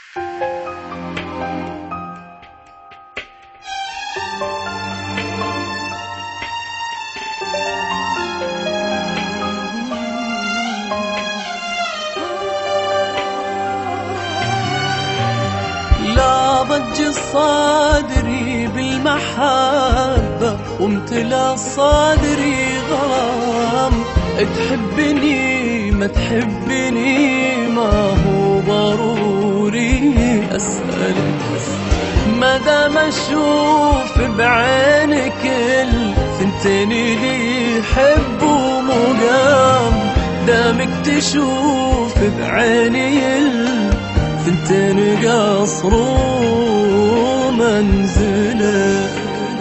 لا ضج صدري بالمحبة وامتلأ صدري غرام، تحبني ما تحبني ما هو ضروري أسألك، ما دام أشوف بعينك الثنتين اللي يحبوا مقام، دامك تشوف بعيني ثنتين قصر ومنزلك.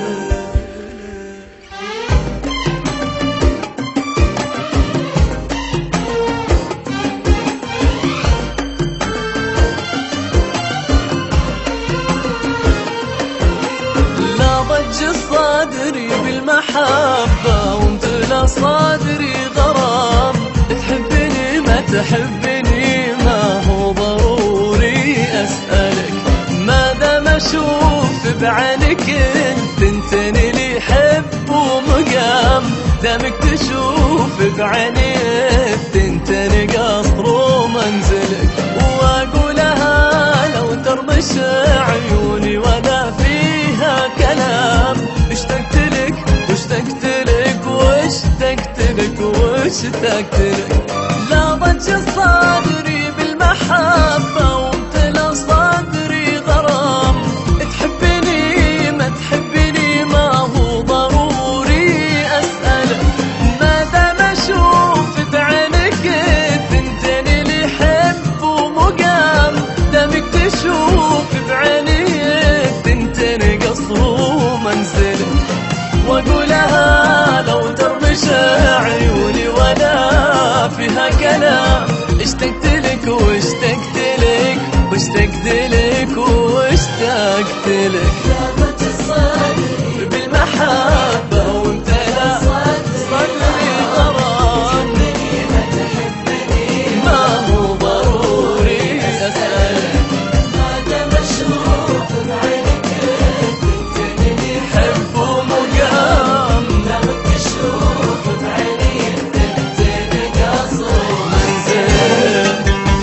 لا ضج صدري بالمحبة وامتلأ صدري غرام، تحبني ما تحبني ما هو ضروري أسألك، ما دام أشوف بعينك الثنتين اللي يحبوا مقام، دامك تشوف بعيني الثنتين قصر ومنزلك، وأقولها لو ترمش عيوني ولا فيها كلام، اشتقت لك واشتقت لك واشتقت لك واشتقت لك. لا ضج صدري بالمحبة وامتلأ صدري غرام، تحبني ما تحبني ما هو ضروري أسألك، ما دام أشوف بعينك الثنتين اللي يحبوا مقام، دامك تشوف بعيني الثنتين قصر ومنزلك، وأقولها لو ترمش عيوني ولا فيها كلام، اشتقت لك واشتقت لك واشتقت لك واشتقت لك. لا ضج صدري بالمحبة وامتلأ صدري غرام، ما تحبني ما هو ضروري أسألك، ما دام أشوف بعينك الثنتين اللي يحبوا مقام، دامك تشوف بعيني الثنتين قصر ومنزل.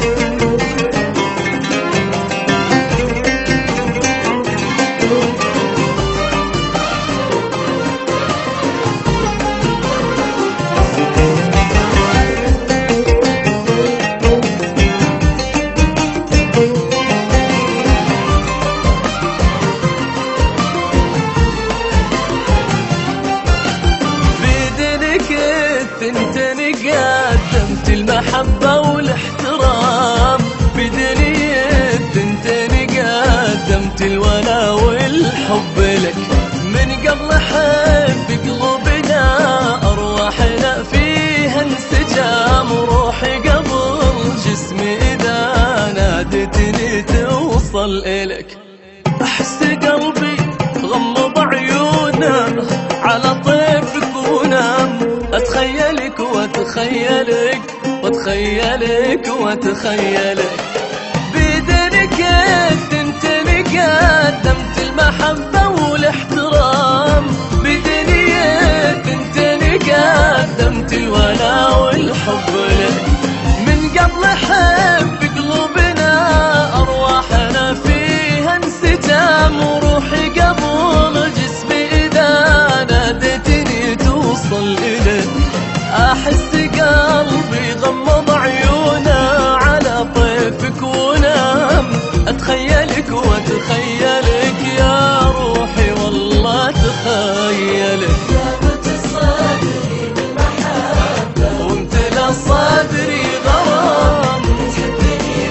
الثنتين قدمت المحبة والاحترام، بدنيا الثنتين قدمت الولا والحب لك، من قبل حب قلوبنا أرواحنا فيها انسجام، روحي قبل جسمي إذا نادتني توصل إلك، أحس قلبي غمض عيونه على طيفك ونام، أتخيلك وأتخيلك وأتخيلك وأتخيلك، بدنك الثنتين قدمت المحبة والاحترام، بدني الثنتين قدمت الولا والحب لك، من قبل حب قلوبنا أرواحنا فيها انسجام، وروحي قبل جسمي إذا نادتني توصل إليك، أحس قلبي غمض عيونه على طيفك ونام، أتخيلك وأتخيلك يا روحي والله تخيلك. لا ضج صدري بالمحبة وامتلأ صدري غرام، تحبني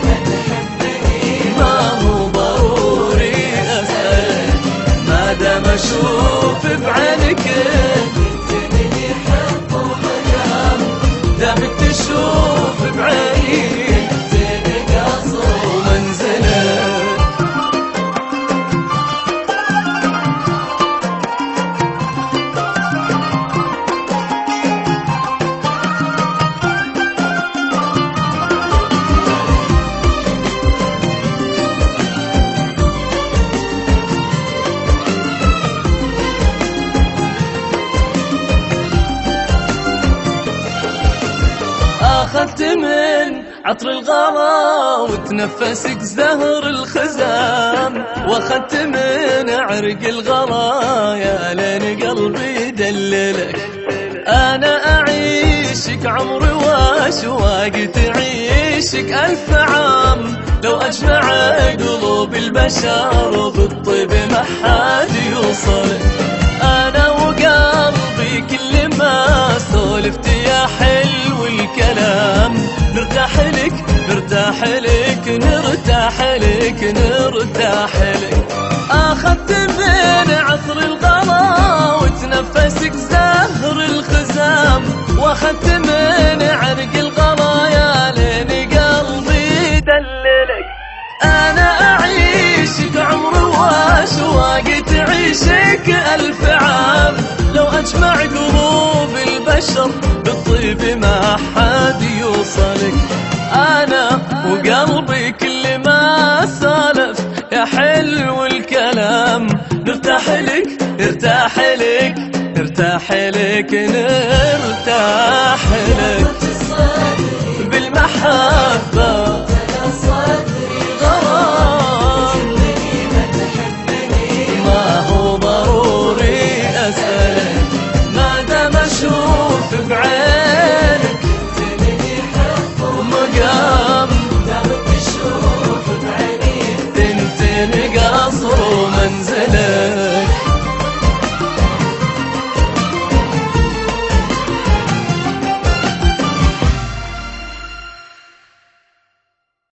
الغلا وتنفسك زهر الخزام، واخدت من عرق الغلا يا لين قلبي دللك. انا اعيشك عمري واشواق تعيشك 1000 عام، لو اجمع قلوب البشر بالطيب ما حد يوصلك. انا وقلبي كل ما سولفت يا حلو الكلام، نرتاح لك نرتاح لك نرتاح لك نرتاح لك. اخذت من عطر الغلا وتنفسك زهر الخزام، واخذت من عرق الغلا يا لين قلبي دللك. انا اعيشك عمري واشواق تعيشك 1000 عام، لو اجمع قلوب البشر بالطيب ما حد يوصلك. انا وقلبي كل ما سالف يا حلو الكلام، نرتاح لك نرتاح لك نرتاح لك نرتاح لك بالمحبة